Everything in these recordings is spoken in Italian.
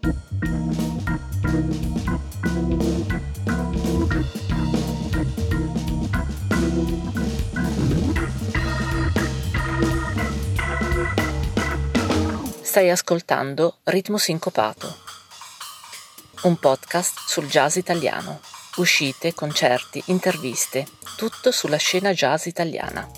Stai ascoltando Ritmo Sincopato, un podcast sul jazz italiano. Uscite, concerti, interviste, tutto sulla scena jazz italiana.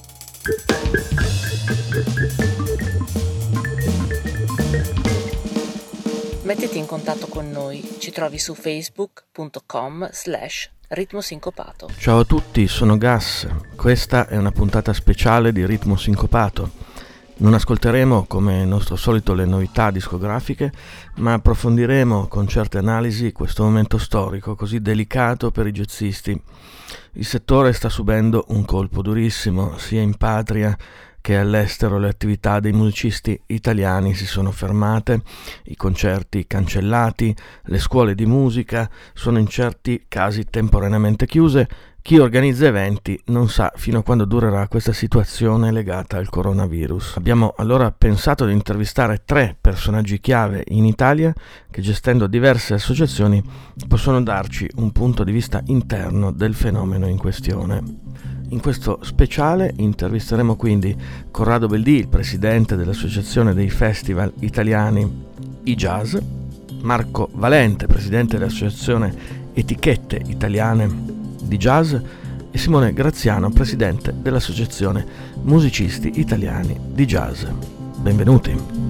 Mettiti in contatto con noi, ci trovi su facebook.com/Ritmo Sincopato. Ciao a tutti, sono Gas. Questa è una puntata speciale di Ritmo Sincopato. Non ascolteremo, come nostro solito, le novità discografiche, ma approfondiremo con certe analisi questo momento storico così delicato per i jazzisti. Il settore sta subendo un colpo durissimo, sia in patria che all'estero. Le attività dei musicisti italiani si sono fermate, i concerti cancellati, le scuole di musica sono in certi casi temporaneamente chiuse. Chi organizza eventi non sa fino a quando durerà questa situazione legata al coronavirus. Abbiamo allora pensato di intervistare 3 personaggi chiave in Italia che, gestendo diverse associazioni, possono darci un punto di vista interno del fenomeno in questione. In questo speciale intervisteremo quindi Corrado Beldì, il presidente dell'Associazione dei Festival Italiani I-Jazz, Marco Valente, presidente dell'Associazione Etichette Italiane di Jazz, e Simone Graziano, presidente dell'Associazione Musicisti Italiani di Jazz. Benvenuti.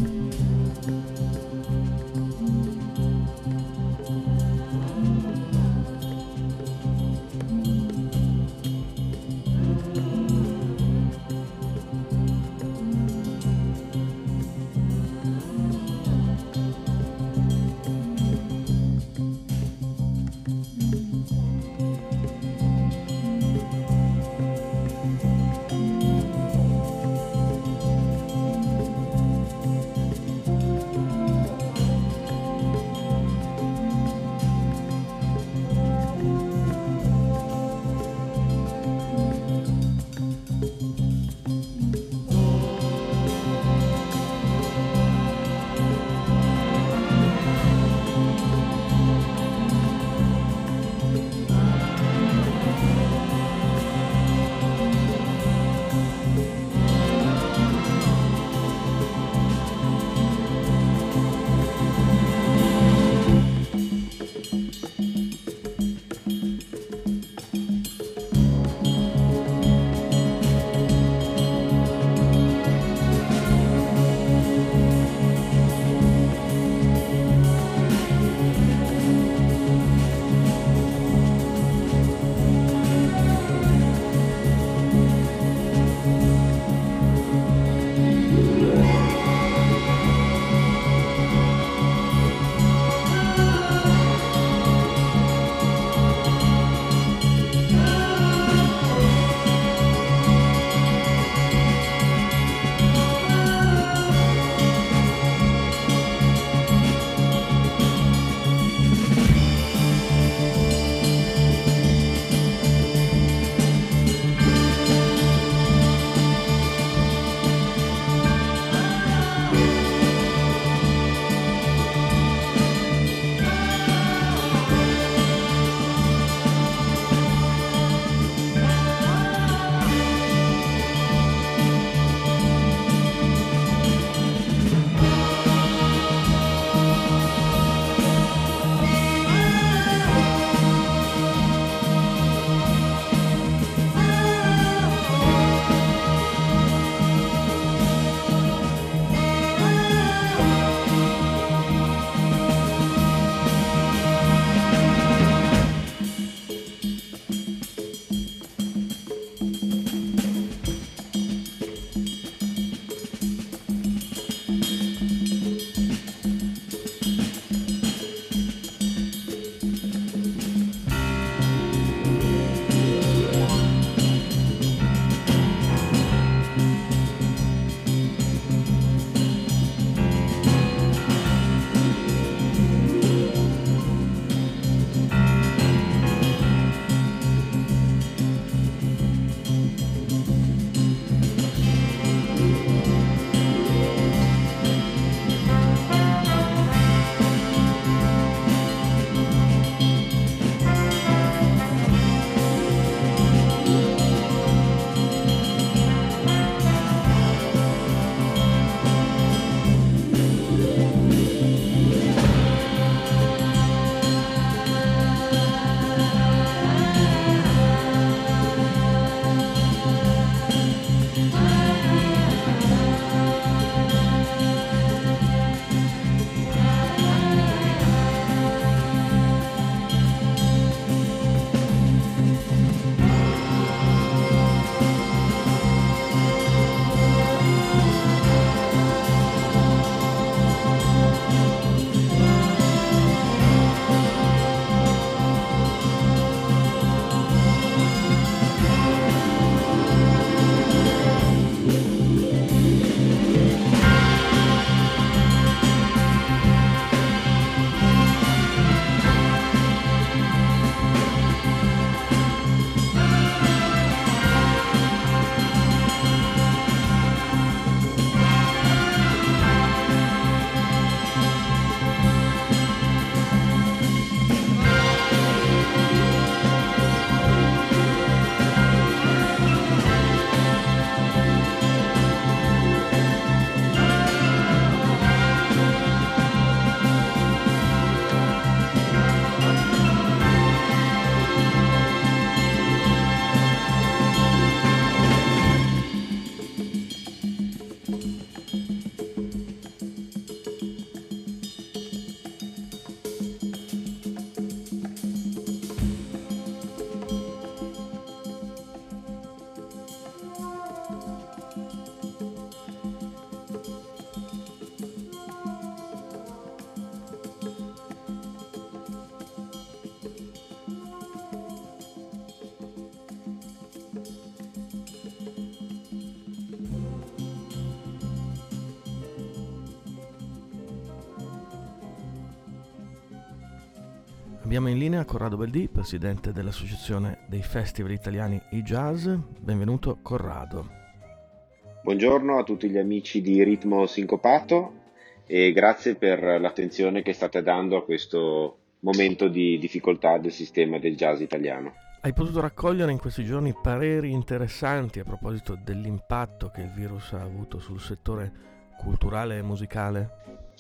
Abbiamo in linea Corrado Beldì, presidente dell'Associazione dei Festival Italiani iJazz. Benvenuto Corrado. Buongiorno a tutti gli amici di Ritmo Sincopato e grazie per l'attenzione che state dando a questo momento di difficoltà del sistema del jazz italiano. Hai potuto raccogliere in questi giorni pareri interessanti a proposito dell'impatto che il virus ha avuto sul settore culturale e musicale?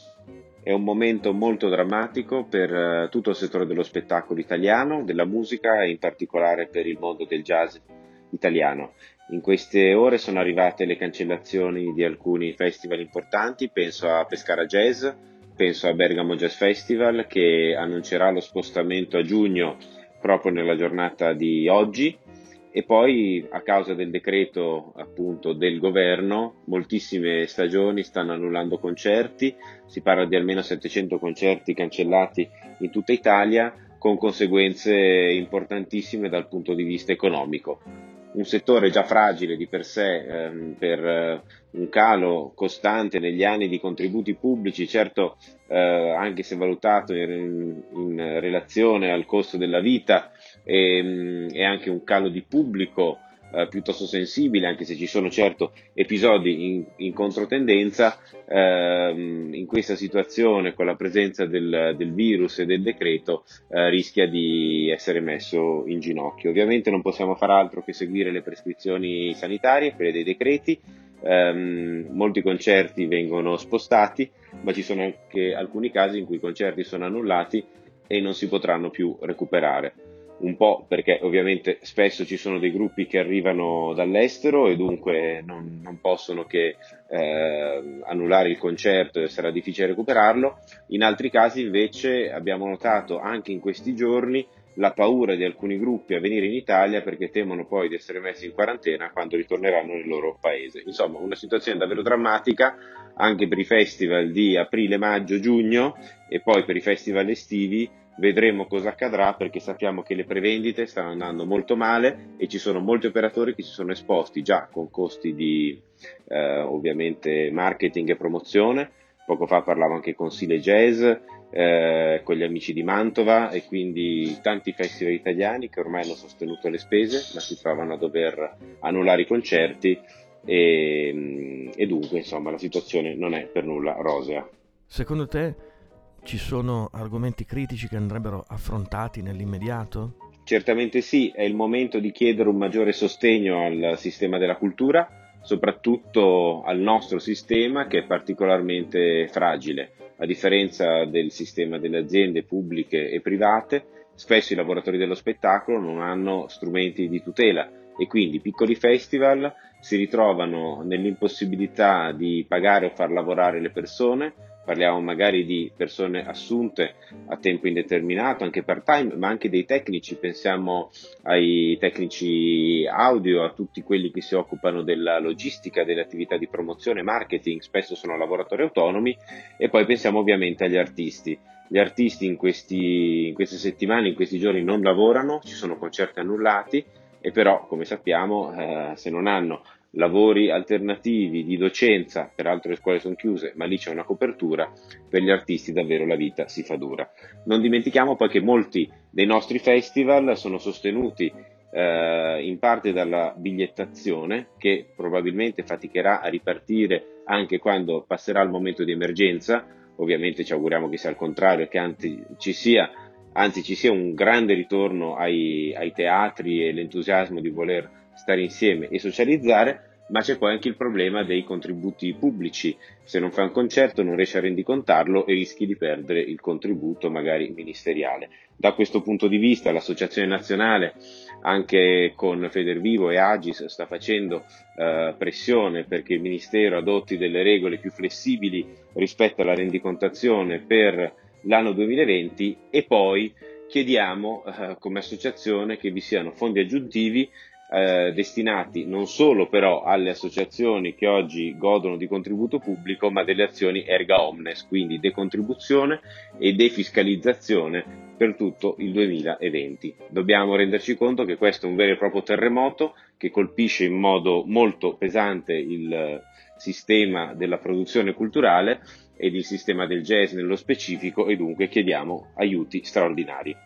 È un momento molto drammatico per tutto il settore dello spettacolo italiano, della musica e in particolare per il mondo del jazz italiano. In queste ore sono arrivate le cancellazioni di alcuni festival importanti, penso a Pescara Jazz, penso a Bergamo Jazz Festival che annuncerà lo spostamento a giugno proprio nella giornata di oggi. E poi a causa del decreto appunto del governo moltissime stagioni stanno annullando concerti, si parla di almeno 700 concerti cancellati in tutta Italia con conseguenze importantissime dal punto di vista economico. Un settore già fragile di per sé per un calo costante negli anni di contributi pubblici, certo anche se valutato in relazione al costo della vita e anche un calo di pubblico piuttosto sensibile, anche se ci sono certo episodi in controtendenza. In questa situazione con la presenza del virus e del decreto rischia di essere messo in ginocchio. Ovviamente non possiamo fare altro che seguire le prescrizioni sanitarie, quelle dei decreti. Molti concerti vengono spostati, ma ci sono anche alcuni casi in cui i concerti sono annullati e non si potranno più recuperare. Un po' perché ovviamente spesso ci sono dei gruppi che arrivano dall'estero e dunque non possono che annullare il concerto e sarà difficile recuperarlo. In altri casi invece abbiamo notato anche in questi giorni la paura di alcuni gruppi a venire in Italia perché temono poi di essere messi in quarantena quando ritorneranno nel loro paese. Insomma, una situazione davvero drammatica anche per i festival di aprile, maggio, giugno e poi per i festival estivi. Vedremo cosa accadrà perché sappiamo che le prevendite stanno andando molto male e ci sono molti operatori che si sono esposti già con costi di ovviamente marketing e promozione. Poco fa parlavo anche con Sile Jazz, con gli amici di Mantova e quindi tanti festival italiani che ormai hanno sostenuto le spese ma si trovano a dover annullare i concerti e dunque insomma la situazione non è per nulla rosea. Secondo te ci sono argomenti critici che andrebbero affrontati nell'immediato? Certamente sì, è il momento di chiedere un maggiore sostegno al sistema della cultura, soprattutto al nostro sistema che è particolarmente fragile. A differenza del sistema delle aziende pubbliche e private, spesso i lavoratori dello spettacolo non hanno strumenti di tutela e quindi piccoli festival si ritrovano nell'impossibilità di pagare o far lavorare le persone. Parliamo magari di persone assunte a tempo indeterminato, anche part-time, ma anche dei tecnici, pensiamo ai tecnici audio, a tutti quelli che si occupano della logistica, delle attività di promozione, marketing, spesso sono lavoratori autonomi, e poi pensiamo ovviamente agli artisti. Gli artisti in queste settimane, in questi giorni non lavorano, ci sono concerti annullati, e però, come sappiamo, se non hanno lavori alternativi di docenza, peraltro le scuole sono chiuse, ma lì c'è una copertura, per gli artisti davvero la vita si fa dura. Non dimentichiamo poi che molti dei nostri festival sono sostenuti in parte dalla bigliettazione, che probabilmente faticherà a ripartire anche quando passerà il momento di emergenza. Ovviamente ci auguriamo che sia al contrario, che anzi ci sia un grande ritorno ai teatri e l'entusiasmo di voler stare insieme e socializzare, ma c'è poi anche il problema dei contributi pubblici. Se non fai un concerto non riesci a rendicontarlo e rischi di perdere il contributo magari ministeriale. Da questo punto di vista l'Associazione Nazionale, anche con Federvivo e Agis, sta facendo pressione perché il Ministero adotti delle regole più flessibili rispetto alla rendicontazione per l'anno 2020 e poi chiediamo come associazione che vi siano fondi aggiuntivi destinati non solo però alle associazioni che oggi godono di contributo pubblico, ma delle azioni erga omnes, quindi decontribuzione e defiscalizzazione per tutto il 2020. Dobbiamo renderci conto che questo è un vero e proprio terremoto che colpisce in modo molto pesante il sistema della produzione culturale ed il sistema del jazz nello specifico, e dunque chiediamo aiuti straordinari.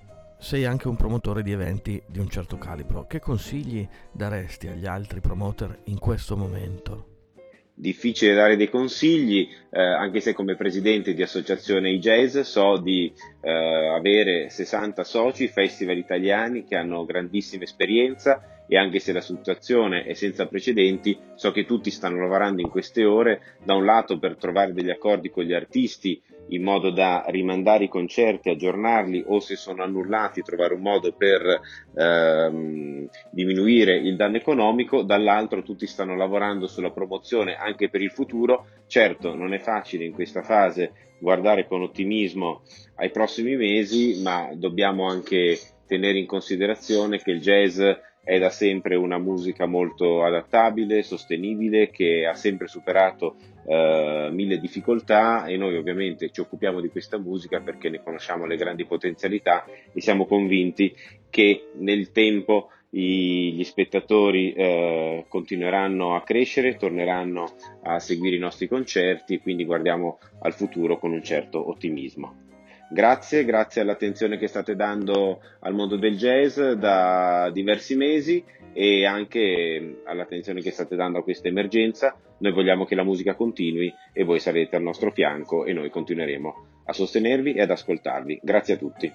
Sei anche un promotore di eventi di un certo calibro. Che consigli daresti agli altri promoter in questo momento? Difficile dare dei consigli, anche se come presidente di associazione iJazz so di avere 60 soci, festival italiani che hanno grandissima esperienza, e anche se la situazione è senza precedenti, so che tutti stanno lavorando in queste ore, da un lato per trovare degli accordi con gli artisti in modo da rimandare i concerti, aggiornarli, o se sono annullati trovare un modo per diminuire il danno economico, dall'altro tutti stanno lavorando sulla promozione anche per il futuro. Certo, non è facile in questa fase guardare con ottimismo ai prossimi mesi, ma dobbiamo anche tenere in considerazione che il jazz è da sempre una musica molto adattabile, sostenibile, che ha sempre superato mille difficoltà, e noi ovviamente ci occupiamo di questa musica perché ne conosciamo le grandi potenzialità e siamo convinti che nel tempo gli spettatori continueranno a crescere, torneranno a seguire i nostri concerti, quindi guardiamo al futuro con un certo ottimismo. Grazie all'attenzione che state dando al mondo del jazz da diversi mesi, e anche all'attenzione che state dando a questa emergenza. Noi vogliamo che la musica continui e voi sarete al nostro fianco, e noi continueremo a sostenervi e ad ascoltarvi. Grazie a tutti.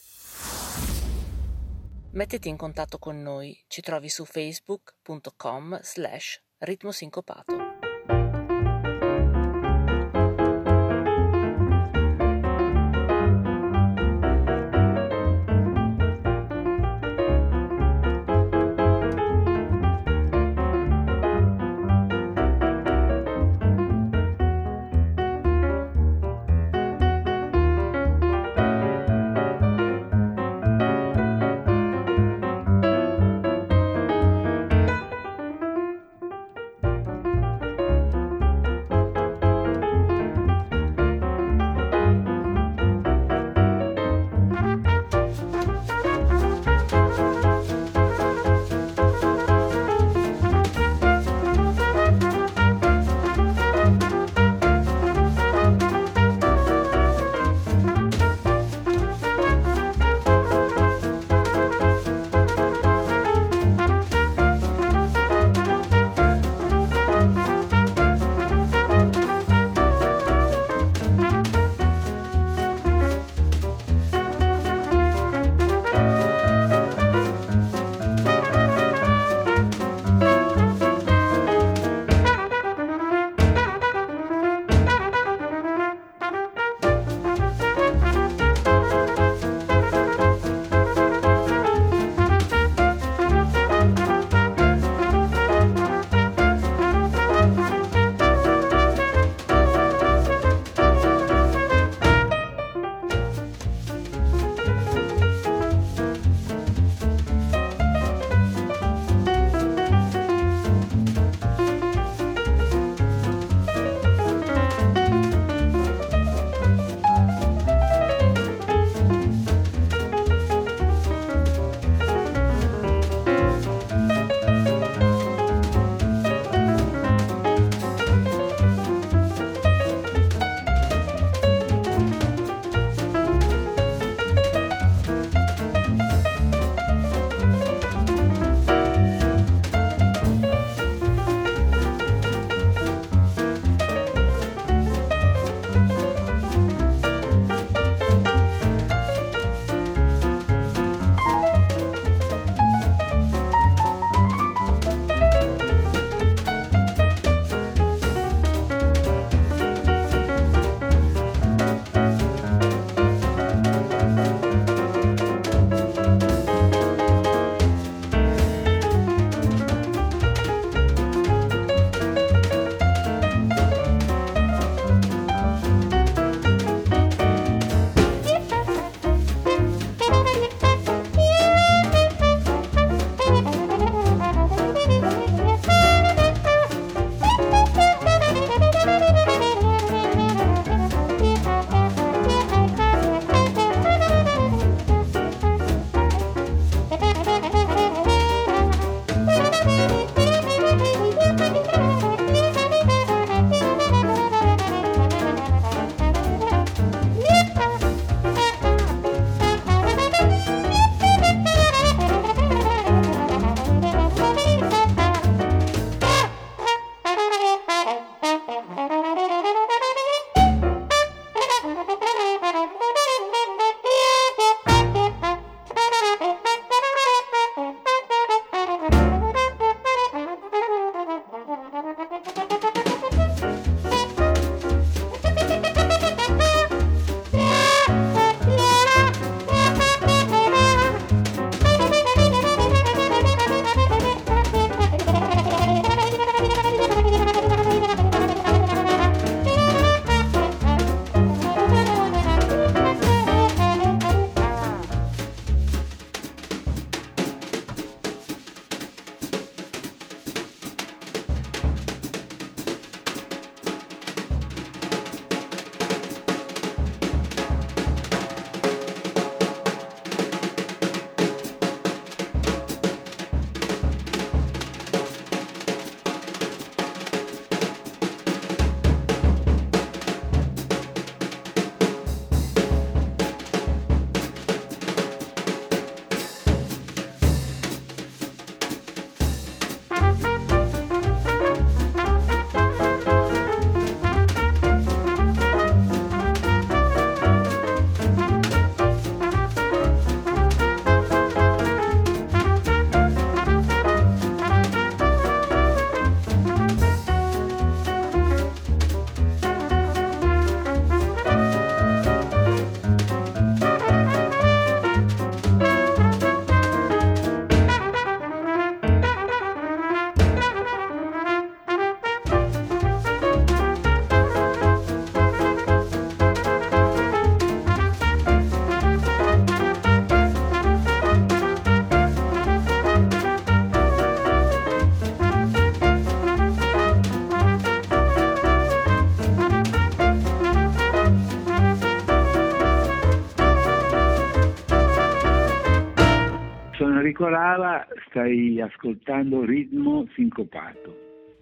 Mettiti in contatto con noi, ci trovi su facebook.com/ritmosincopato. Enrico Rava, stai ascoltando Ritmo Sincopato.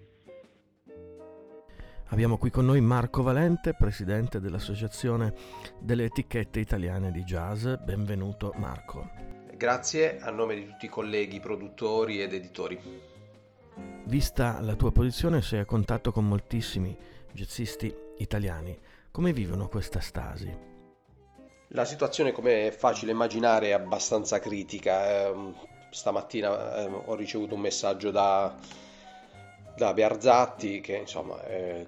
Abbiamo qui con noi Marco Valente, presidente dell'Associazione delle Etichette Italiane di Jazz. Benvenuto Marco. Grazie a nome di tutti i colleghi produttori ed editori. Vista la tua posizione, sei a contatto con moltissimi jazzisti italiani. Come vivono questa stasi? La situazione, come è facile immaginare, è abbastanza critica. Stamattina ho ricevuto un messaggio da Bearzatti, che insomma è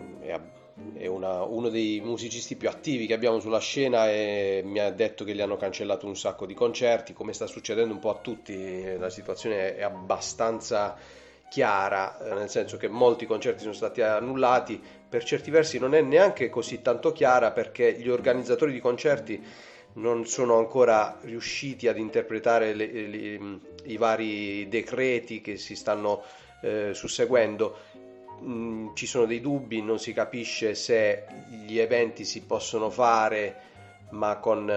uno dei musicisti più attivi che abbiamo sulla scena, e mi ha detto che gli hanno cancellato un sacco di concerti, come sta succedendo un po' a tutti. La situazione è abbastanza chiara, nel senso che molti concerti sono stati annullati. Per certi versi non è neanche così tanto chiara, perché gli organizzatori di concerti non sono ancora riusciti ad interpretare i vari decreti che si stanno susseguendo. Ci sono dei dubbi, non si capisce se gli eventi si possono fare ma con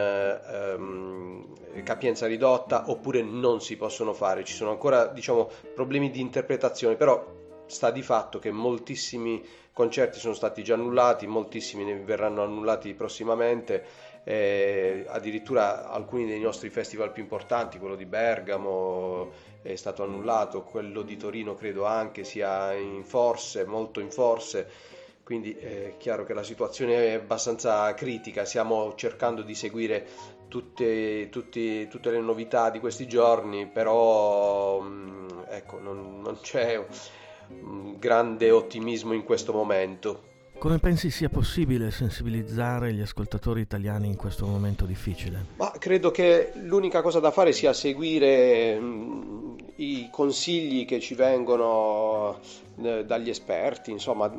capienza ridotta, oppure non si possono fare. Ci sono ancora, problemi di interpretazione, però sta di fatto che moltissimi concerti sono stati già annullati, moltissimi ne verranno annullati prossimamente. Addirittura alcuni dei nostri festival più importanti, quello di Bergamo è stato annullato, quello di Torino credo anche sia molto in forse, quindi è chiaro che la situazione è abbastanza critica. Stiamo cercando di seguire tutte le novità di questi giorni, però non c'è un grande ottimismo in questo momento. Come pensi sia possibile sensibilizzare gli ascoltatori italiani in questo momento difficile? Ma credo che l'unica cosa da fare sia seguire i consigli che ci vengono dagli esperti, insomma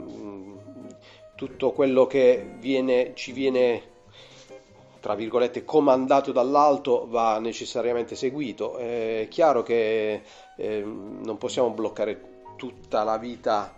tutto quello che ci viene tra virgolette comandato dall'alto va necessariamente seguito. È chiaro che non possiamo bloccare tutta la vita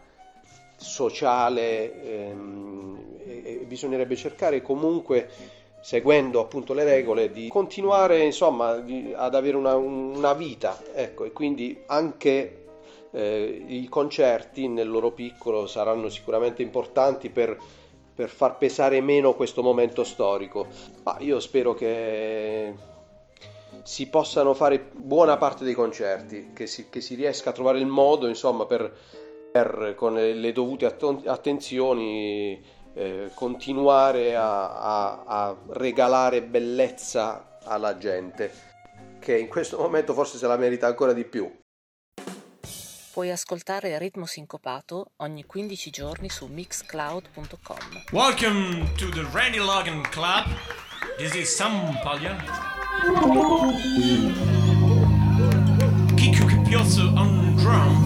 sociale, bisognerebbe cercare comunque, seguendo appunto le regole, di continuare ad avere una vita, ecco, e quindi anche i concerti nel loro piccolo saranno sicuramente importanti per far pesare meno questo momento storico. Ma io spero che si possano fare buona parte dei concerti, che si riesca a trovare il modo, per con le dovute attenzioni continuare a regalare bellezza alla gente, che in questo momento forse se la merita ancora di più. Puoi ascoltare Ritmo Sincopato ogni 15 giorni su mixcloud.com. Welcome to the Randy Logan Club. This is Sam Paglia. Kiku Capioso on drum.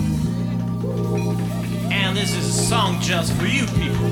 And this is a song just for you people.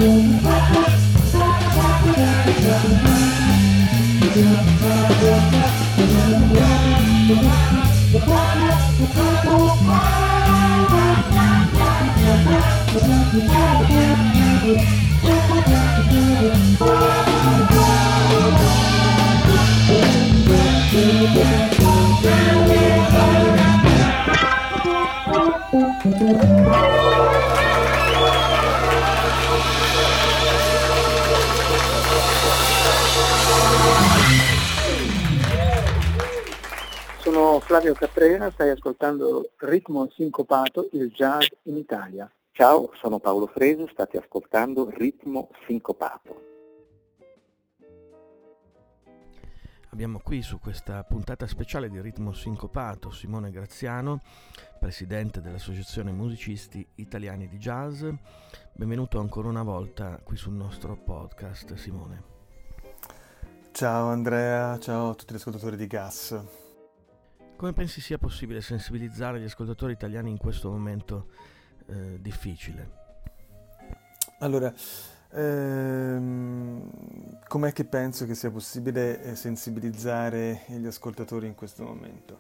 Sono Flavio Caprera, stai ascoltando Ritmo Sincopato, il jazz in Italia. Ciao, sono Paolo Fresu, state ascoltando Ritmo Sincopato. Abbiamo qui su questa puntata speciale di Ritmo Sincopato Simone Graziano, presidente dell'Associazione Musicisti Italiani di Jazz. Benvenuto ancora una volta qui sul nostro podcast, Simone. Ciao Andrea, ciao a tutti gli ascoltatori di Gas. Come pensi sia possibile sensibilizzare gli ascoltatori italiani in questo momento difficile? Allora, com'è che penso che sia possibile sensibilizzare gli ascoltatori in questo momento?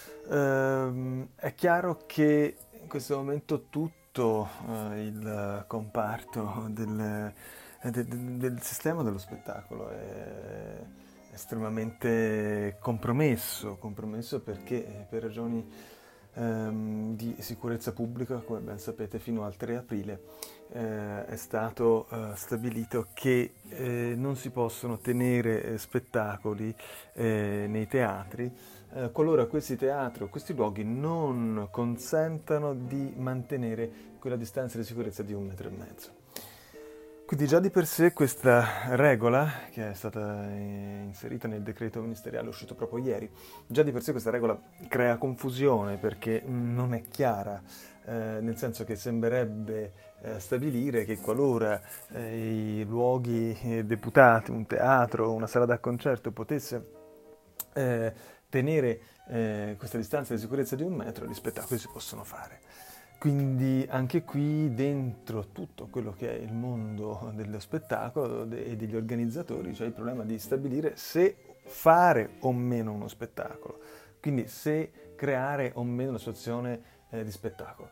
È chiaro che in questo momento tutto il comparto del sistema dello spettacolo è estremamente compromesso perché per ragioni di sicurezza pubblica, come ben sapete, fino al 3 aprile è stato stabilito che non si possono tenere spettacoli nei teatri qualora questi teatri o questi luoghi non consentano di mantenere quella distanza di sicurezza di 1,5 metri. Quindi già di per sé questa regola, che è stata inserita nel decreto ministeriale uscito proprio ieri, già di per sé questa regola crea confusione perché non è chiara, nel senso che sembrerebbe stabilire che qualora i luoghi deputati, un teatro, una sala da concerto potesse tenere questa distanza di sicurezza di 1 metro, gli spettacoli si possono fare. Quindi anche qui dentro tutto quello che è il mondo dello spettacolo e degli organizzatori c'è il problema di stabilire se fare o meno uno spettacolo, quindi se creare o meno una situazione di spettacolo.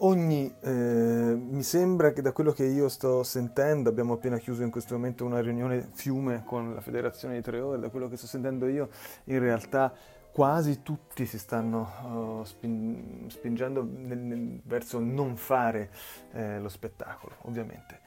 Mi sembra che da quello che io sto sentendo, abbiamo appena chiuso in questo momento una riunione fiume con la Federazione di 3 ore, da quello che sto sentendo io in realtà quasi tutti si stanno spingendo verso non fare lo spettacolo, ovviamente.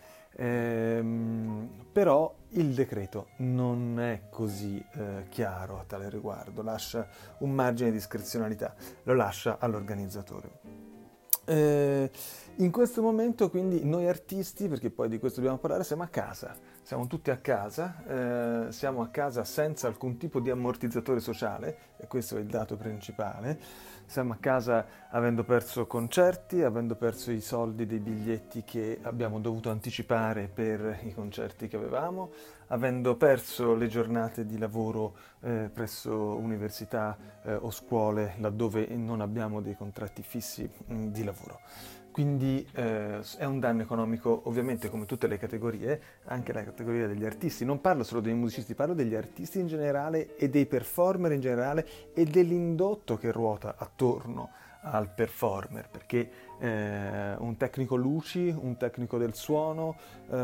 Però il decreto non è così chiaro a tale riguardo, lascia un margine di discrezionalità, lo lascia all'organizzatore. In questo momento quindi noi artisti, perché poi di questo dobbiamo parlare, siamo a casa, siamo tutti a casa, siamo a casa senza alcun tipo di ammortizzatore sociale, e questo è il dato principale. Siamo a casa avendo perso concerti, avendo perso i soldi dei biglietti che abbiamo dovuto anticipare per i concerti che avevamo, avendo perso le giornate di lavoro presso università o scuole laddove non abbiamo dei contratti fissi di lavoro. Quindi è un danno economico ovviamente come tutte le categorie, anche la categoria degli artisti. Non parlo solo dei musicisti, parlo degli artisti in generale e dei performer in generale e dell'indotto che ruota attorno al performer, perché un tecnico luci, un tecnico del suono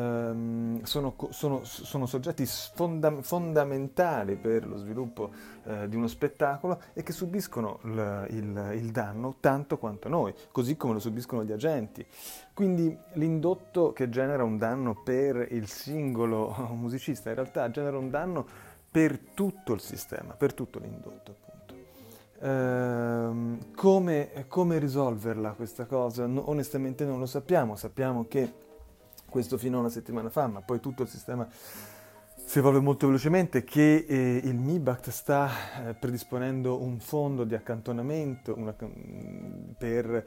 sono soggetti fondamentali per lo sviluppo di uno spettacolo e che subiscono il danno tanto quanto noi, così come lo subiscono gli agenti. Quindi l'indotto che genera un danno per il singolo musicista in realtà genera un danno per tutto il sistema, per tutto l'indotto, appunto. Come risolverla questa cosa? Onestamente non lo sappiamo. Sappiamo che questo fino a una settimana fa, ma poi tutto il sistema si evolve molto velocemente, che il MIBACT sta predisponendo un fondo di accantonamento per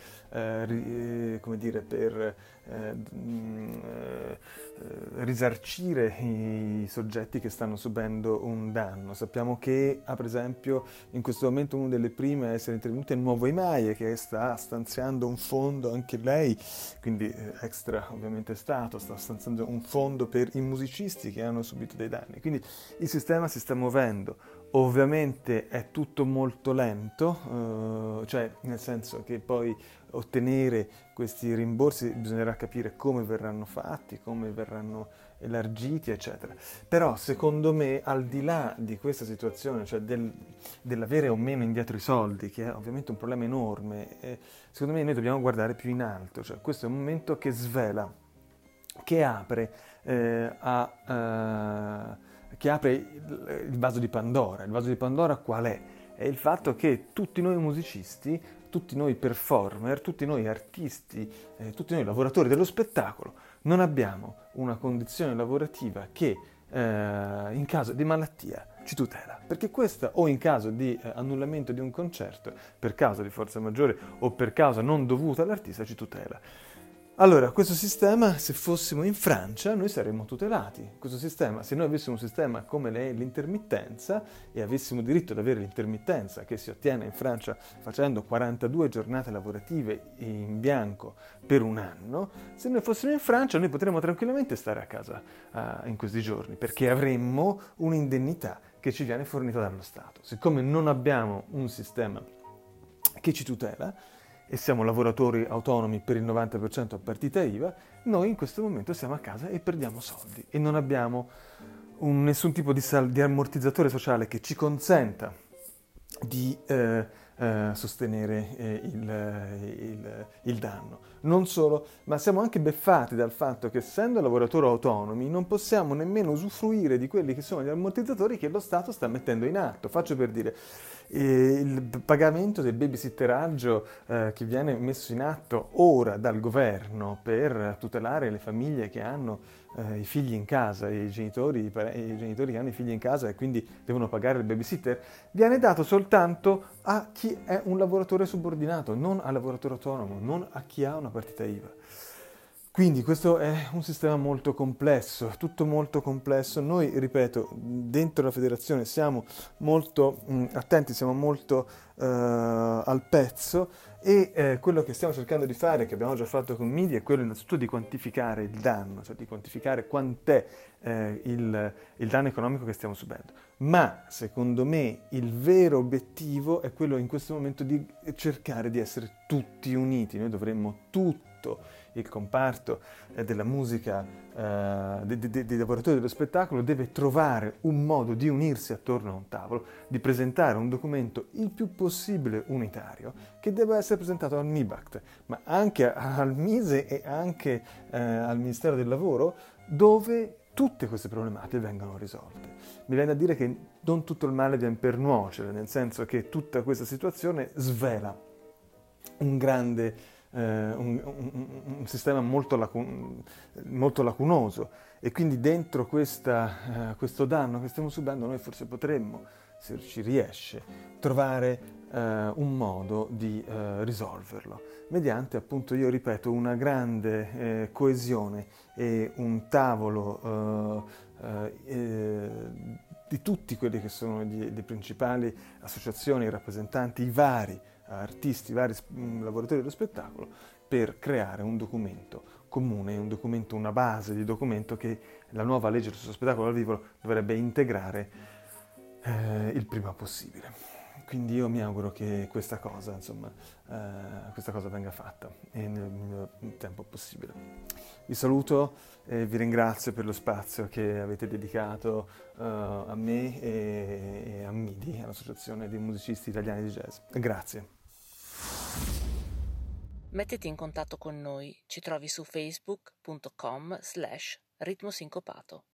risarcire i soggetti che stanno subendo un danno. Sappiamo che, per esempio, in questo momento una delle prime a essere intervenute è Nuovo Emaie, che sta stanziando un fondo, anche lei, quindi extra ovviamente Stato, sta stanziando un fondo per i musicisti che hanno subito dei danni. Quindi il sistema si sta muovendo. Ovviamente è tutto molto lento, cioè nel senso che poi ottenere questi rimborsi bisognerà capire come verranno fatti, come verranno elargiti, eccetera. Però secondo me, al di là di questa situazione, cioè dell'avere o meno indietro i soldi, che è ovviamente un problema enorme, secondo me noi dobbiamo guardare più in alto, cioè questo è un momento che svela, che apre il vaso di Pandora. Il vaso di Pandora qual è? È il fatto che tutti noi musicisti, tutti noi performer, tutti noi artisti, tutti noi lavoratori dello spettacolo non abbiamo una condizione lavorativa che in caso di malattia ci tutela, perché questa, o in caso di annullamento di un concerto per causa di forza maggiore o per causa non dovuta all'artista, ci tutela. Allora, questo sistema, se fossimo in Francia, noi saremmo tutelati. Questo sistema, se noi avessimo un sistema come l'intermittenza e avessimo diritto ad avere l'intermittenza che si ottiene in Francia facendo 42 giornate lavorative in bianco per un anno, se noi fossimo in Francia noi potremmo tranquillamente stare a casa in questi giorni, perché avremmo un'indennità che ci viene fornita dallo Stato. Siccome non abbiamo un sistema che ci tutela, e siamo lavoratori autonomi per il 90% a partita IVA, noi in questo momento siamo a casa e perdiamo soldi e non abbiamo nessun tipo di ammortizzatore sociale che ci consenta di sostenere il danno. Non solo, ma siamo anche beffati dal fatto che, essendo lavoratori autonomi, non possiamo nemmeno usufruire di quelli che sono gli ammortizzatori che lo Stato sta mettendo in atto. Faccio per dire, il pagamento del babysitteraggio che viene messo in atto ora dal governo per tutelare le famiglie che hanno i figli in casa, i genitori che hanno i figli in casa e quindi devono pagare il babysitter, viene dato soltanto a chi è un lavoratore subordinato, non al lavoratore autonomo, non a chi ha una partita IVA. Quindi questo è un sistema molto complesso, tutto molto complesso. Noi, ripeto, dentro la federazione siamo molto attenti, siamo molto al pezzo e quello che stiamo cercando di fare, che abbiamo già fatto con Media, è quello innanzitutto di quantificare il danno, cioè di quantificare quant'è il danno economico che stiamo subendo. Ma secondo me il vero obiettivo è quello in questo momento di cercare di essere tutti uniti. Noi dovremmo tutto il comparto della musica, dei lavoratori dello spettacolo deve trovare un modo di unirsi attorno a un tavolo, di presentare un documento il più possibile unitario, che deve essere presentato al MIBACT, ma anche al MISE e anche al Ministero del Lavoro, dove tutte queste problematiche vengono risolte. Mi viene da dire che non tutto il male viene per nuocere, nel senso che tutta questa situazione svela un grande un sistema molto lacunoso, e quindi dentro questo danno che stiamo subendo noi forse potremmo, se ci riesce, trovare un modo di risolverlo mediante, appunto, io ripeto, una grande coesione e un tavolo di tutti quelli che sono le principali associazioni, rappresentanti, i vari artisti, vari lavoratori dello spettacolo, per creare un documento comune, una base di documento che la nuova legge sullo spettacolo dal vivo dovrebbe integrare il prima possibile. Quindi io mi auguro che questa cosa venga fatta nel minor tempo possibile. Vi saluto e vi ringrazio per lo spazio che avete dedicato a me e a MIDI, all'Associazione dei Musicisti Italiani di Jazz. Grazie. Mettiti in contatto con noi, ci trovi su facebook.com/ritmosincopato.